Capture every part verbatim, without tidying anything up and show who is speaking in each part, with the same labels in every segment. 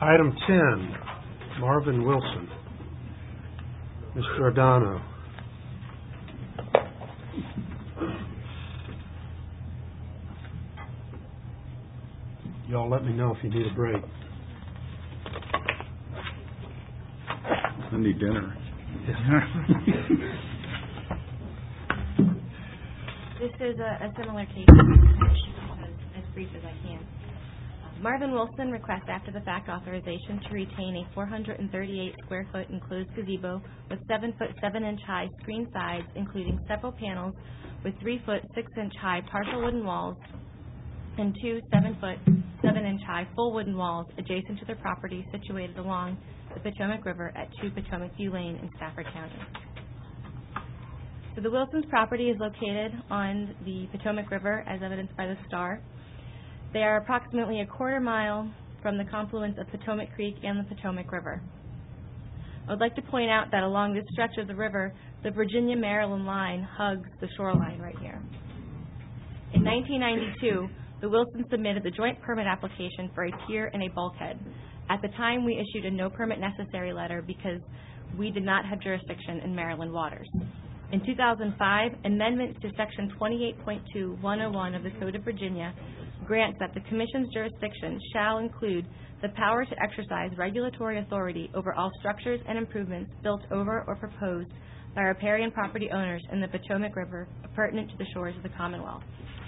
Speaker 1: Item ten, Marvin Wilson. Mister Adano. Y'all let me know if you need a break.
Speaker 2: I need dinner.
Speaker 3: This is a, a similar case, as, as brief as I can. Uh, Marvin Wilson requests after-the-fact authorization to retain a four hundred thirty-eight square foot enclosed gazebo with seven foot seven inch high screen sides, including several panels with three foot six inch high partial wooden walls and two seven foot seven inch high full wooden walls adjacent to their property situated along the Potomac River at two Potomac View Lane in Stafford County. So the Wilsons' property is located on the Potomac River, as evidenced by the star. They are approximately a quarter mile from the confluence of Potomac Creek and the Potomac River. I would like to point out that along this stretch of the river, the Virginia-Maryland line hugs the shoreline right here. In nineteen ninety-two, the Wilsons submitted the joint permit application for a pier and a bulkhead. At the time, we issued a no permit necessary letter because we did not have jurisdiction in Maryland waters. In two thousand five, amendments to Section twenty-eight point two one oh one of the Code of Virginia grants that the Commission's jurisdiction shall include the power to exercise regulatory authority over all structures and improvements built over or proposed by riparian property owners in the Potomac River pertinent to the shores of the Commonwealth.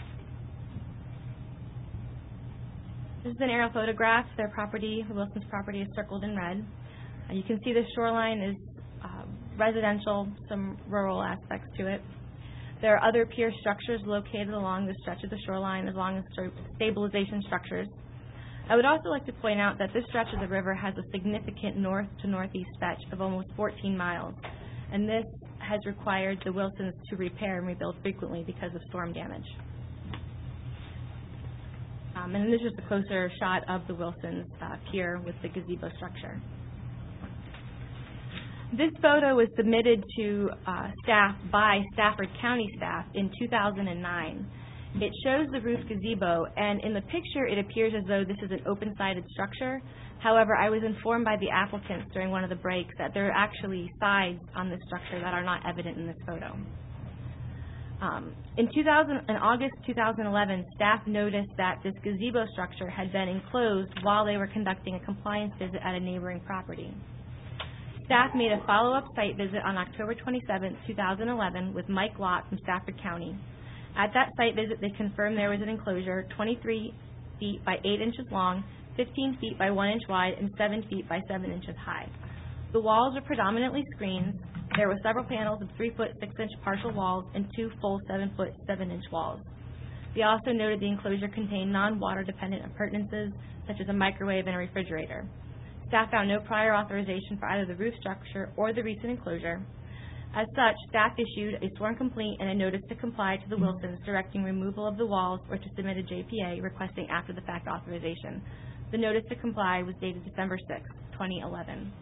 Speaker 3: This is an aerial photograph. Their property, the Wilsons' property, is circled in red. Uh, you can see the shoreline is uh, residential, some rural aspects to it. There are other pier structures located along the stretch of the shoreline, as long as stabilization structures. I would also like to point out that this stretch of the river has a significant north to northeast stretch of almost fourteen miles, and this has required the Wilsons to repair and rebuild frequently because of storm damage. Um, and this is a closer shot of the Wilsons uh, pier with the gazebo structure. This photo was submitted to uh, staff by Stafford County staff in two thousand nine. It shows the roof gazebo, and in the picture it appears as though this is an open-sided structure. However, I was informed by the applicants during one of the breaks that there are actually sides on this structure that are not evident in this photo. Um, in, two thousand, in August two thousand eleven, staff noticed that this gazebo structure had been enclosed while they were conducting a compliance visit at a neighboring property. Staff made a follow-up site visit on October twenty-seventh, two thousand eleven with Mike Lott from Stafford County. At that site visit, they confirmed there was an enclosure twenty-three feet by eight inches long, fifteen feet by one inch wide, and seven feet by seven inches high. The walls are predominantly screens. There were several panels of three foot six inch partial walls and two full seven foot seven inch walls. They also noted the enclosure contained non-water dependent appurtenances such as a microwave and a refrigerator. Staff found no prior authorization for either the roof structure or the recent enclosure. As such, staff issued a sworn complaint and a notice to comply to the Wilsons directing removal of the walls or to submit a J P A requesting after-the-fact authorization. The notice to comply was dated December sixth, twenty eleven.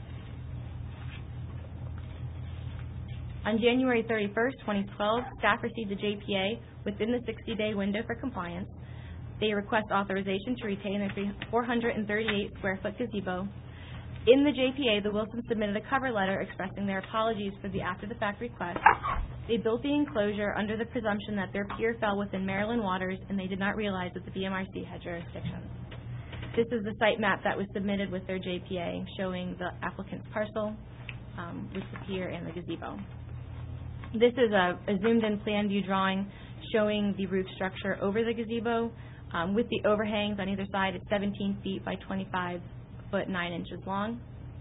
Speaker 3: On January thirty-first, twenty twelve, staff received a J P A within the sixty day window for compliance. They request authorization to retain a four hundred thirty-eight square foot gazebo. In the J P A, the Wilsons submitted a cover letter expressing their apologies for the after-the-fact request. They built the enclosure under the presumption that their pier fell within Maryland waters, and they did not realize that the B M R C had jurisdiction. This is the site map that was submitted with their J P A, showing the applicant's parcel um, with the pier and the gazebo. This is a, a zoomed-in plan view drawing showing the roof structure over the gazebo. Um, with the overhangs on either side, it's seventeen feet by twenty-five foot nine inches long.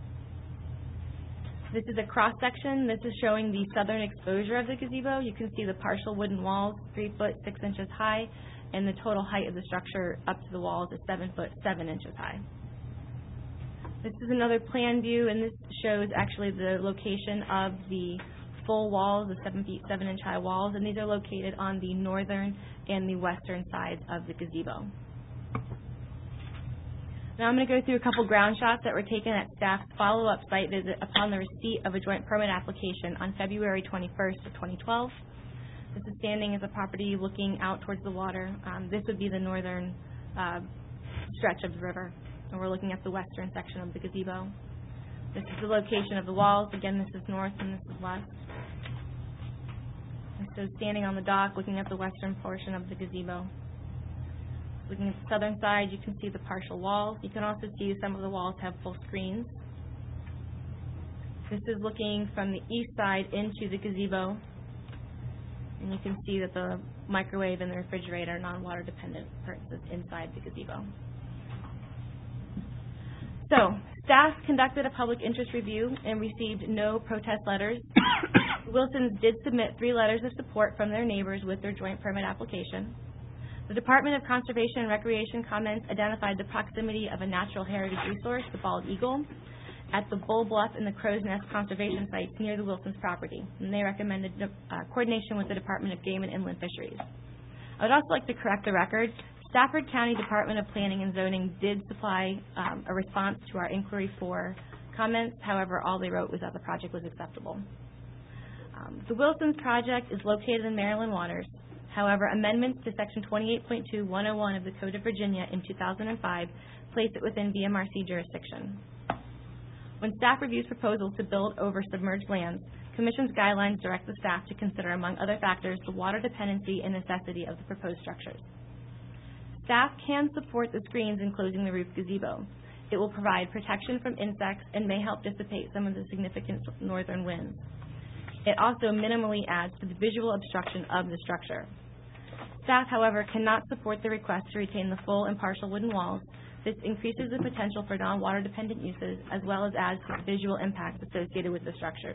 Speaker 3: This is a cross section. This is showing the southern exposure of the gazebo. You can see the partial wooden walls, three foot six inches high, and the total height of the structure up to the walls is seven foot seven inches high. This is another plan view, and this shows actually the location of the full walls, the seven feet seven inch high walls, and these are located on the northern and the western sides of the gazebo. Now I'm going to go through a couple ground shots that were taken at staff's follow-up site visit upon the receipt of a joint permit application on February twenty-first of twenty twelve. This is standing as a property looking out towards the water. Um, this would be the northern uh, stretch of the river. and we're looking at the western section of the gazebo. This is the location of the walls. Again, this is north and this is west. And so standing on the dock, looking at the western portion of the gazebo. Looking at the southern side, you can see the partial walls. You can also see some of the walls have full screens. This is looking from the east side into the gazebo. And you can see that the microwave and the refrigerator are non-water dependent purchases inside the gazebo. So, staff conducted a public interest review and received no protest letters. Wilsons did submit three letters of support from their neighbors with their joint permit application. The Department of Conservation and Recreation comments identified the proximity of a natural heritage resource, the bald eagle, at the Bull Bluff and the Crow's Nest conservation sites near the Wilsons property, and they recommended uh, coordination with the Department of Game and Inland Fisheries. I would also like to correct the record. Stafford County Department of Planning and Zoning did supply um, a response to our inquiry for comments. However, all they wrote was that the project was acceptable. Um, the Wilsons project is located in Maryland waters. However, amendments to Section twenty-eight point two one oh one of the Code of Virginia in two thousand five place it within V M R C jurisdiction. When staff reviews proposals to build over submerged lands, Commission's guidelines direct the staff to consider, among other factors, the water dependency and necessity of the proposed structures. Staff can support the screens enclosing the roof gazebo. It will provide protection from insects and may help dissipate some of the significant northern winds. It also minimally adds to the visual obstruction of the structure. Staff, however, cannot support the request to retain the full and partial wooden walls. This increases the potential for non-water dependent uses as well as adds to the visual impacts associated with the structures.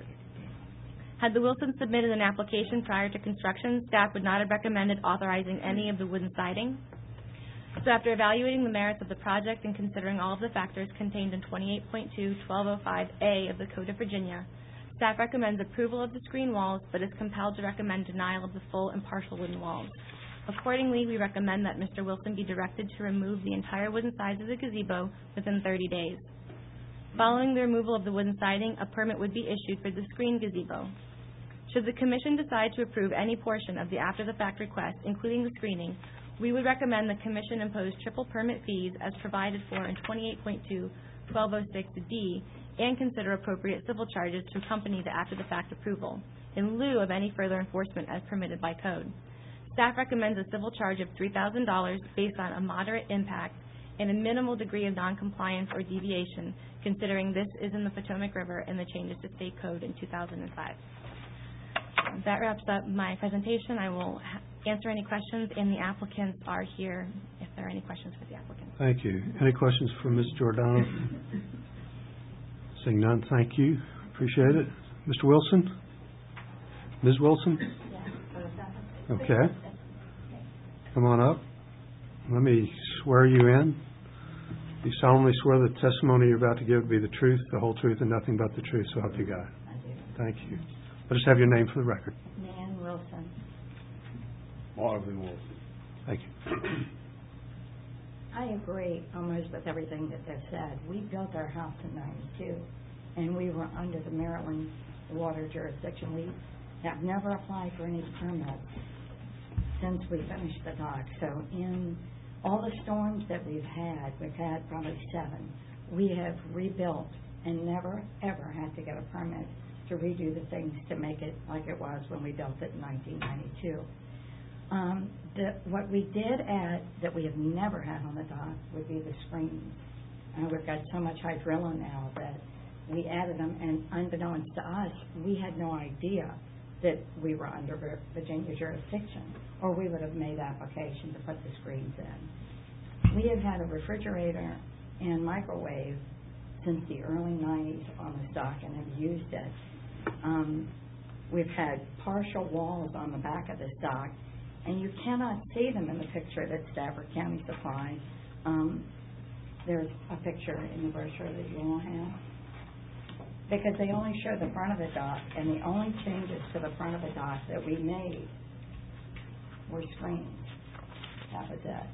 Speaker 3: Had the Wilsons submitted an application prior to construction, staff would not have recommended authorizing any of the wooden siding. So after evaluating the merits of the project and considering all of the factors contained in twenty-eight point two twelve oh five A of the Code of Virginia, staff recommends approval of the screen walls, but is compelled to recommend denial of the full and partial wooden walls. Accordingly, we recommend that Mister Wilson be directed to remove the entire wooden sides of the gazebo within thirty days. Following the removal of the wooden siding, a permit would be issued for the screen gazebo. Should the Commission decide to approve any portion of the after-the-fact request, including the screening, we would recommend the Commission impose triple permit fees as provided for in twenty-eight point two twelve oh six D and consider appropriate civil charges to accompany the after-the-fact approval, in lieu of any further enforcement as permitted by code. Staff recommends a civil charge of three thousand dollars based on a moderate impact and a minimal degree of noncompliance or deviation, considering this is in the Potomac River and the changes to state code in two thousand five. That wraps up my presentation. I will ha- answer any questions, and the applicants are here if there are any questions for the applicants.
Speaker 1: Thank you. Any questions for Miz Giordano? Seeing none, thank you. Appreciate it. Mister Wilson? Miz Wilson? Okay. Come on up. Let me swear you in. You solemnly swear the testimony you're about to give will be the truth, the whole truth, and nothing but the truth, so help you God.
Speaker 4: I do.
Speaker 1: Thank you. I'll just have your name for the record.
Speaker 4: Nan Wilson.
Speaker 2: Marvin Wilson.
Speaker 1: Thank you.
Speaker 4: I agree almost with everything that they've said. We built our house in ninety-two, and we were under the Maryland water jurisdiction. We have never applied for any permits since we finished the dock. So in all the storms that we've had, we've had probably seven, we have rebuilt and never, ever had to get a permit to redo the things to make it like it was when we built it in nineteen ninety-two. Um, the, what we did add that we have never had on the dock would be the screens. Uh, we've got so much hydrilla now that we added them, and unbeknownst to us, we had no idea that we were under Virginia jurisdiction, or we would have made application to put the screens in. We have had a refrigerator and microwave since the early nineties on this dock and have used it. Um, we've had partial walls on the back of this dock, and you cannot see them in the picture that Stafford County supplied. Um, there's a picture in the brochure that you all have, because they only show the front of the dock, and the only changes to the front of the dock that we made were screens. That was it.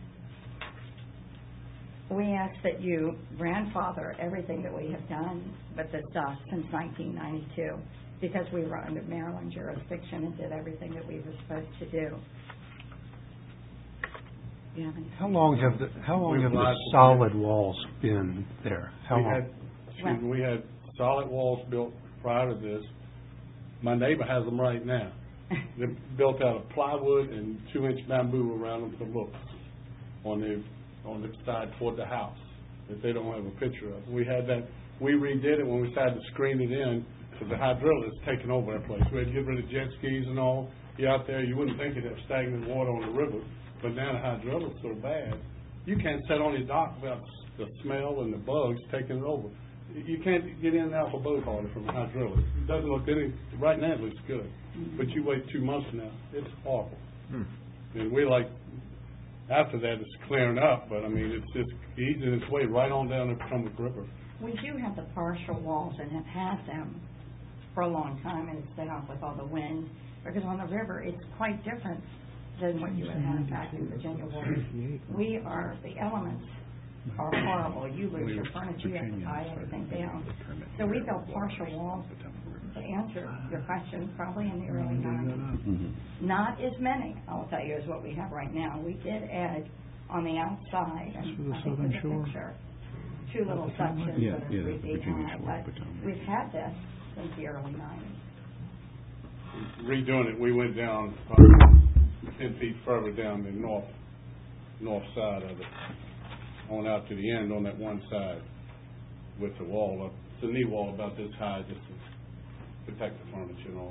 Speaker 4: We ask that you grandfather everything that we have done with this dock since nineteen ninety-two, because we were under Maryland jurisdiction and did everything that we were supposed to do. You haven't.
Speaker 1: How long have the, how long
Speaker 2: We've
Speaker 1: have the
Speaker 2: lied-
Speaker 1: solid walls been there? How
Speaker 2: We
Speaker 1: long?
Speaker 2: had, excuse me, we had solid walls built prior to this. My neighbor has them right now. They're built out of plywood and two-inch bamboo around them for looks on the, on the side toward the house, that they don't have a picture of. We had that, we redid it when we started to screen it in, because the hydrilla is taking over that place. We had to get rid of jet skis and all. You're out there, you wouldn't think you'd have stagnant water on the river, but now the hydrilla is so bad, you can't sit on your dock without the smell and the bugs taking it over. You can't get in and out for boat hauling from a hydrilla. It doesn't look any, right now it looks good, but you wait two months now, it's awful.
Speaker 5: Hmm.
Speaker 2: And we like, after that it's clearing up, but I mean, it's just easing its way right on down the Potomac River.
Speaker 4: We do have the partial walls and have had them for a long time, and it's been up with all the wind, because on the river it's quite different than what you would have back in Virginia waters. We are, the elements are horrible. You lose your furniture, you have to tie everything down. So we built partial walls, to answer your question, probably in the early nineties. Not as many, I'll tell you, as what we have right now. We did add on the outside, and I think there's a picture, two little sections
Speaker 5: Yeah,
Speaker 4: that are
Speaker 5: yeah,
Speaker 4: three
Speaker 5: that's
Speaker 4: feet
Speaker 5: Virginia
Speaker 4: high,
Speaker 5: Shore,
Speaker 4: but
Speaker 5: Potomac.
Speaker 4: we've had this since the early nineties.
Speaker 2: Redoing it, we went down probably ten feet further down the north, north side of it, on out to the end on that one side with the wall up. It's a knee wall about this high just to protect the furniture and all.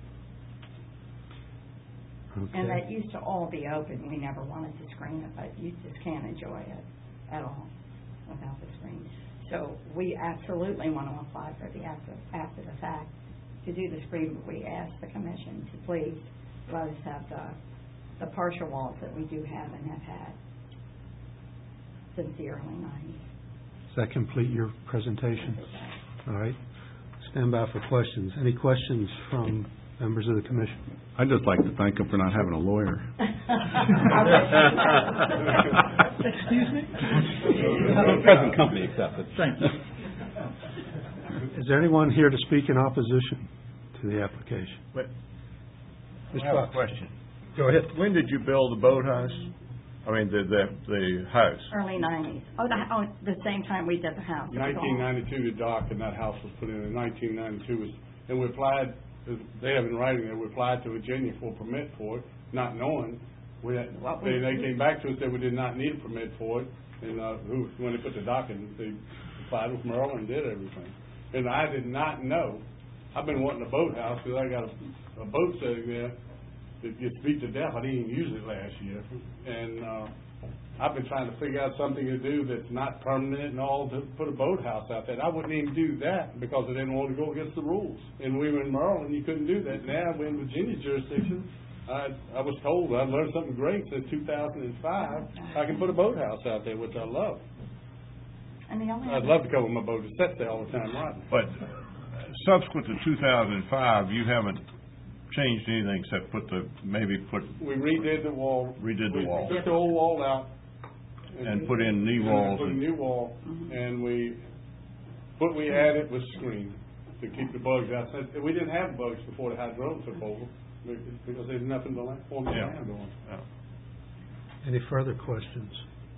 Speaker 4: And
Speaker 1: Okay.
Speaker 4: that used to all be open. We never wanted to screen it, but you just can't enjoy it at all without the screen. So we absolutely want to apply for the after, after the fact to do the screen, but we ask the commission to please let us have the, the partial walls that we do have and have had since the early nineties.
Speaker 1: Does that complete your presentation? All right. Stand by for questions. Any questions from members of the commission?
Speaker 5: I'd just like to thank him for not having a lawyer.
Speaker 1: Excuse me?
Speaker 5: Present company accepted. Thank you.
Speaker 1: Is there anyone here to speak in opposition to the application?
Speaker 6: But
Speaker 1: Mister
Speaker 6: I have a
Speaker 1: Fox.
Speaker 6: question.
Speaker 1: Go ahead.
Speaker 6: When did you build the boathouse? I mean, the, the, the house?
Speaker 4: Early nineties. Oh, the, oh, the same time we did the house.
Speaker 2: nineteen ninety-two, the dock and that house was put in. In nineteen ninety-two, was, and we applied, they have in writing that we applied to Virginia for a permit for it, not knowing. We had,
Speaker 4: What
Speaker 2: they,
Speaker 4: we-
Speaker 2: they came back to us, said we did not need a permit for it, and, uh, who, when they put the dock in, they applied with Maryland and did everything. And I did not know. I've been wanting a boathouse because I got a, a boat sitting there that gets beat to death. I didn't even use it last year. And, uh, I've been trying to figure out something to do that's not permanent and all to put a boathouse out there. I wouldn't even do that because I didn't want to go against the rules. And we were in Maryland, you couldn't do that. Now we're in Virginia jurisdiction. I, I was told I learned something great since two thousand five. I can put a boathouse out there, which I love.
Speaker 4: And the only
Speaker 2: I'd
Speaker 4: other-
Speaker 2: love to cover my boat to sit there all the time, right?
Speaker 6: But subsequent to two thousand five, you haven't changed anything except put the, maybe put,
Speaker 2: We redid the wall.
Speaker 6: Redid the
Speaker 2: We
Speaker 6: wall.
Speaker 2: took the old wall out.
Speaker 6: and put in knee
Speaker 2: and
Speaker 6: walls.
Speaker 2: Put a
Speaker 6: and-
Speaker 2: new wall,
Speaker 4: Mhm.
Speaker 2: and we, what we added was screen to keep the bugs out. So we didn't have bugs before the hydrilla took over, because there's nothing to land, for them to
Speaker 6: Yeah.
Speaker 2: land on.
Speaker 6: Yeah.
Speaker 1: Any further questions?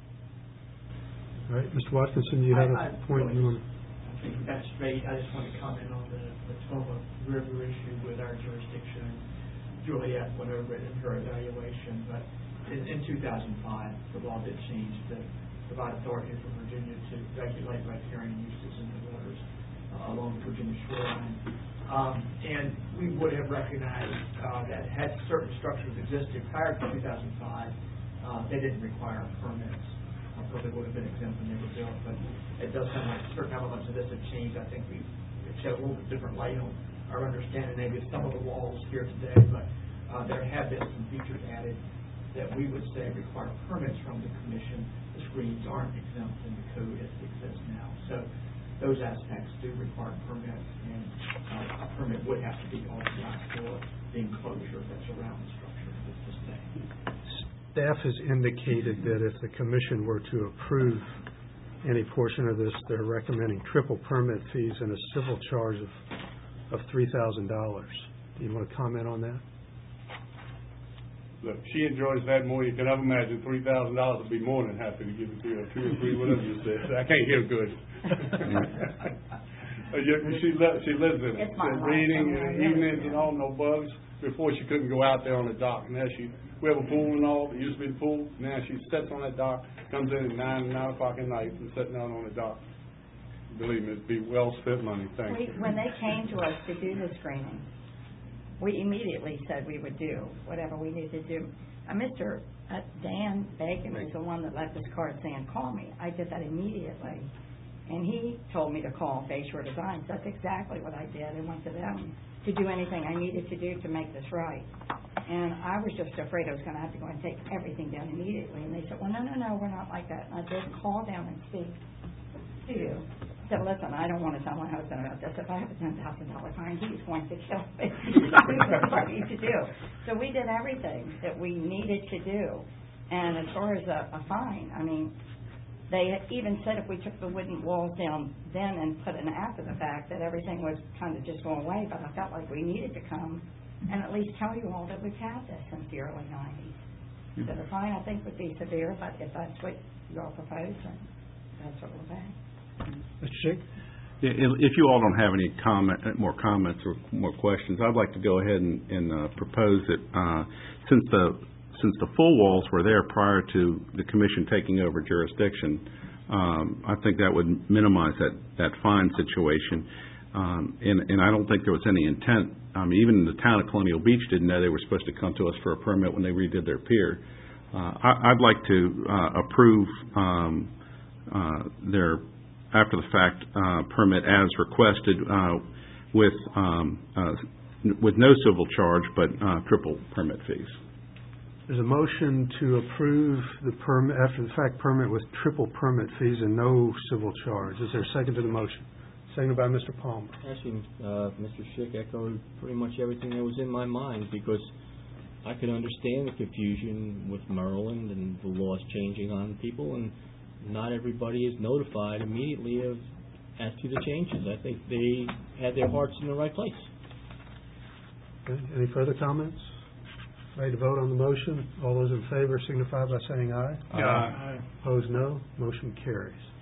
Speaker 1: All right, Mister Watkinson, you have
Speaker 7: I- I
Speaker 1: a point you want
Speaker 7: I think that's great. I just want to comment on the Potomac River issue with our jurisdiction. Juliet went over it in her evaluation, but in, in two thousand five, the law did change to provide authority for Virginia to regulate riparian uses in the waters uh, along the Virginia shoreline. Um, and we would have recognized uh, that had certain structures existed prior to two thousand five, uh, they didn't require permits. Uh, so they would have been exempt when they were built, but it does sound like certain elements of this have changed. I think we've shed a little bit different light on our understanding maybe of some of the walls here today, but uh, there have been some features added that we would say require permits from the commission. The screens aren't exempt in the code as it exists now. So those aspects do require permits, and uh, a permit would have to be authorized for the enclosure that's around the structure to to stay.
Speaker 1: Staff has indicated that if the commission were to approve any portion of this, they're recommending triple permit fees and a civil charge of, of three thousand dollars. Do you want to comment on that?
Speaker 2: look, she enjoys that more than you can ever imagine. Three thousand dollars would be more than happy to give it to her, two or three, whatever you said. I can't hear good. Uh, you- She li- she lives in it.
Speaker 4: It's my
Speaker 2: She's
Speaker 4: life.
Speaker 2: reading
Speaker 4: I
Speaker 2: in the
Speaker 4: really
Speaker 2: evenings
Speaker 4: do.
Speaker 2: and all, no bugs. Before, she couldn't go out there on the dock. Now she, we have a pool and all, it used to be the pool. Now she sits on that dock, comes in at nine, nine o'clock at night and sitting out on the dock. Believe me, it'd be well spent money, thank
Speaker 4: We,
Speaker 2: you.
Speaker 4: when they came to us to do the screening, we immediately said we would do whatever we needed to do. Uh, Mister uh, Dan Bacon was the one that left this card saying, call me. I did that immediately. And he told me to call Bayshore Designs. That's exactly what I did. I went to them to do anything I needed to do to make this right. And I was just afraid I was going to have to go and take everything down immediately. And they said, well, no, no, no, we're not like that. And I did call down and speak to you. I said, listen, I don't want to tell my husband about this. If I have a ten thousand dollar fine, he's going to kill me. That's what I need to do. So we did everything that we needed to do. And as far as a, a fine, I mean, they had even said if we took the wooden walls down then and put in after the fact, that everything was kind of just going away. But I felt like we needed to come and at least tell you all that we've had this since the early nineties. So the fine, I think, would be severe, but if that's what you all propose, then that's what we'll pay.
Speaker 1: Mister Schick?
Speaker 5: Yeah, If if you all don't have any comment, more comments or more questions, I'd like to go ahead and, and uh, propose that uh, since the since the full walls were there prior to the commission taking over jurisdiction, um, I think that would minimize that, that fine situation. Um, and, and I don't think there was any intent. Um, even the town of Colonial Beach didn't know they were supposed to come to us for a permit when they redid their pier. Uh, I, I'd like to uh, approve um, uh, their after the fact uh, permit as requested uh, with um, uh, with no civil charge but uh, triple permit fees.
Speaker 1: There's a motion to approve the permit, after the fact permit with triple permit fees and no civil charge. Is there a second to the motion? Seconded by Mister Palmer.
Speaker 8: Actually, uh, Mister Schick echoed pretty much everything that was in my mind, because I could understand the confusion with Maryland and the laws changing on people, and not everybody is notified immediately of as to the changes. I think they had their hearts in the right place.
Speaker 1: Okay. Any further comments? Ready to vote on the motion? All those in favor signify by saying aye.
Speaker 2: Aye.
Speaker 1: Opposed, no. Motion carries.